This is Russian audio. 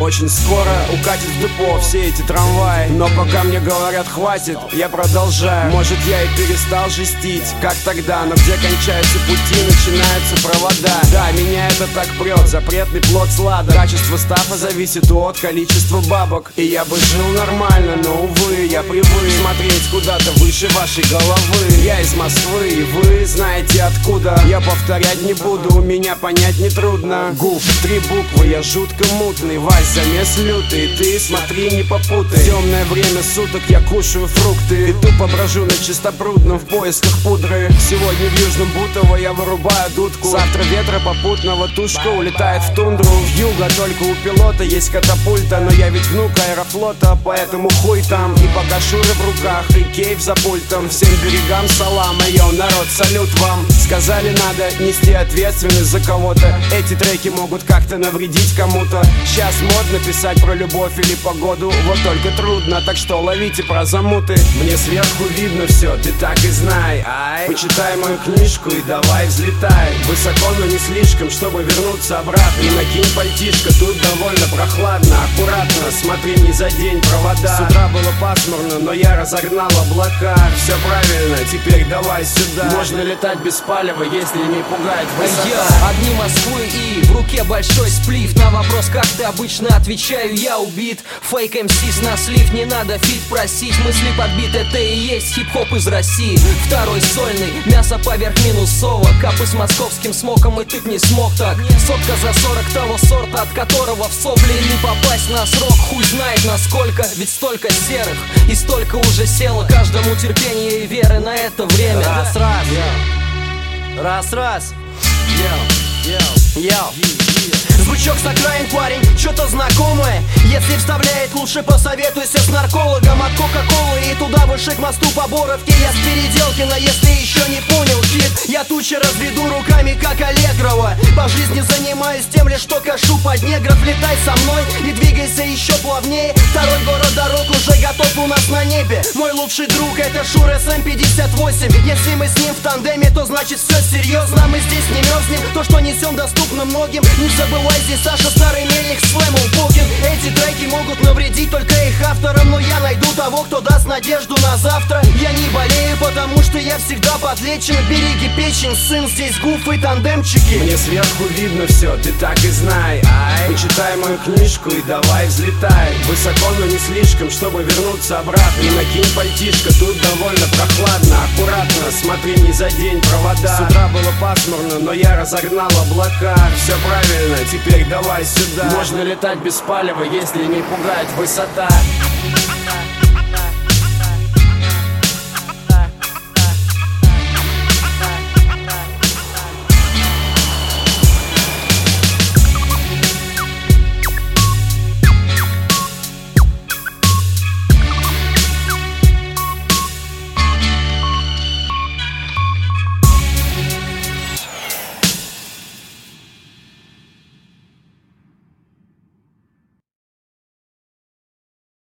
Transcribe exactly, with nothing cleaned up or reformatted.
очень скоро укатит в депо все эти трамваи. Но пока мне говорят хватит, я продолжаю. Может, я и перестал жестить, как тогда, но где кончаются пути, начинаются провода. Да, меня это так прет, запретный плод сладок. Качество стафа зависит от количества бабок. И я бы жил нормально, но, увы, я привык смотреть куда-то выше вашей головы. Я из Москвы, и вы знаете откуда. Я повторять не буду, у меня понять нетрудно. Гуф, три буквы, я жутко мутный. Вась, замес лютый, ты смотри, не попутай. Темное время суток я кушаю фрукты и тупо брожу на чистопрудном в поисках пудры. Сегодня в Южном Бутово я вырубаю дудку. Завтра ветра попутного тушка улетает в тундру. В юго только у пилота есть катапульта, но я ведь внук Аэрофлота, поэтому хуй там. И пока шуры в руках и кейф за пультом, всем берегам салам, йоу, народ, салют вам. Сказали, надо нести ответственность за кого-то. Эти треки могут как-то навредить кому-то. Сейчас модно писать про любовь или погоду, вот только трудно, так что ловите про замуты. Мне сверху видно все, ты так и знай. Ай, почитай мою книжку и давай взлетай. Высоко, но не слишком, чтобы вернуться обратно. И накинь пальтишко, тут довольно прохладно. Аккуратно, смотри, не задень провода. С утра было пасмурно, но я разогнал облака. Все правильно, теперь давай сюда. Можно летать без палева, если не пугает высота. Я огни Москвы и в руке большой сплив. На вопрос, как ты, обычно отвечаю, я убит. Фейк эм си на слив, не надо фит просить. Мысли подбит, это и есть хип-хоп из России. Второй сольный, мясо поверх минусовок. Капы с московским смоком, и ты б не смог так. Сотка за сорок того сорта, от которого в сопли не попасть на срок. Хуй знает насколько, ведь столько серых и столько уже село. Каждому терпение и веры на это время. Раз-раз, раз-раз, йоу. Звучок с окраин, парень, что-то знакомое. Если вставляет, лучше посоветуйся с наркологом. От кока-колы и туда выше к мосту по Боровке. Я с Переделкина, если еще не понял, кит. Я тучи разведу руками, как Аллегрова. По жизни занимаюсь тем лишь, что кашу под негров. Летай со мной и двигайся еще плавнее. Второй город дорог уже готов у нас на небе. Мой лучший друг это Шур эс эм пятьдесят восемь. Если мы с ним в тандеме, то значит все серьезно. Мы здесь не мерзнем, то что несем доступно многим. Не забывай, здесь Саша, старый мельник, слэм Булкин. Эти треки могут навредить только их авторам, но я найду того, кто даст надежду на завтра. Я не болею, потому что я всегда подлечен. Береги печень, сын, здесь гуф и тандемчики. Мне сверху видно все, ты так и знай. Ай, почитай мою книжку и давай взлетай. Высоко, но не слишком, чтобы вернуться обратно. И накинь пальтишко, тут довольно прохладно. Аккуратно, смотри, не задень провода. С утра было пасмурно, но я разогнал облака. Все правильно, теперь давай сюда. Можно летать без палева, если не пугает высота.